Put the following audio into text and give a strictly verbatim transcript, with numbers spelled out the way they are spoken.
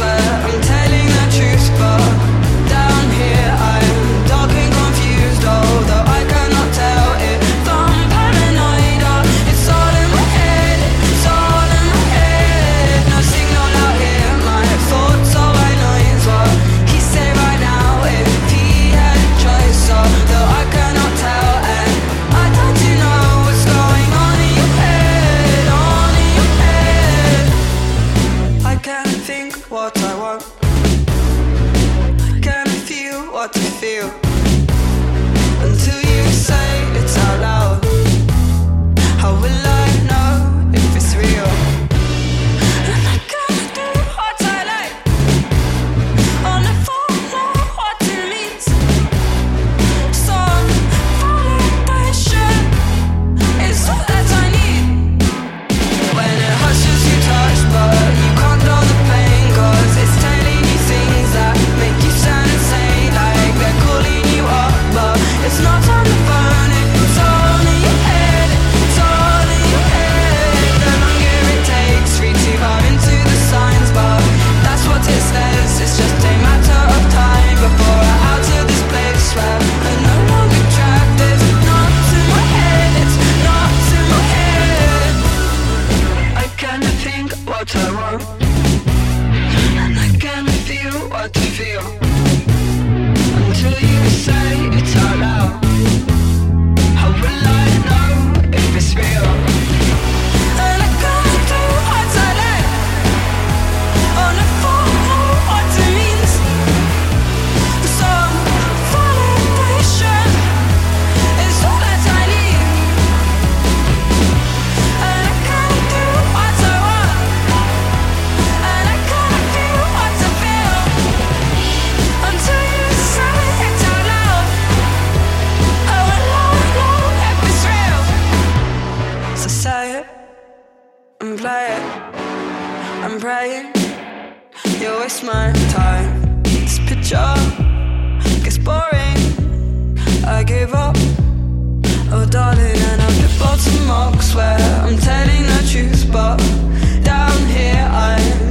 swear I'm telling the truth, but down here I'm dark and confused, although I cannot tell if I'm paranoid or it's all in my head, it's all in my head. No signal out here, my thoughts are white noise. What he say right now if he had a choice, although I cannot tell, and I don't you know what's going on in your head, on in your head. I can't think what I want, I can't feel what I feel until you say it's out loud. How will I know if it's real? And I can't do what I like, I'll never know what it means. Some validation is all that I need. When it hushes you touch, but you can't know the pain, cause it's telling you things that make you sound insane, like they're calling you up, but it's not on the phone, it's all in your head, it's all in your head. The longer it takes, read too far into the signs, but that's what it says. It's just a matter of time before we're out of this place where I'm no longer trapped. It's not in my head, it's not in my head. I can't think what I want, and I can't feel what I feel until you say it's out loud. How will I know if it's real? And I can't do what I like, I'll never know what it means. Some validation is all that I need. And I can't do what I want, and I can't feel what I feel until you say it out loud. How will I know if it's real? So say it and play it, I'm praying you waste my time. This picture gets boring, I give up, oh darling. And I've hit bottom marks where I'm telling the truth, but down here I'm